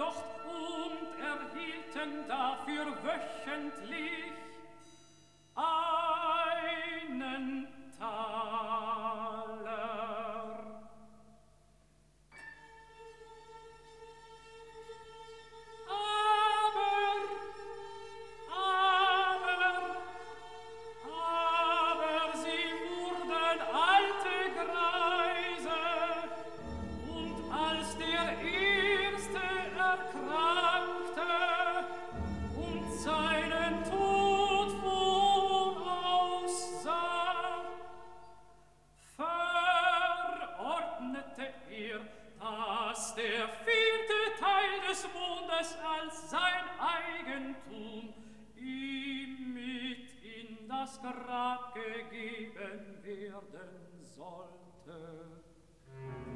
dort und erhielten dafür wöchentlich einen Taler. Aber sie wurden alte Greise, und als der Erste erkrankte und seinen Tod voraussah, verordnete er, dass der 4. Teil des Mondes als sein Eigentum ihm mit in das Grab gegeben werden sollte.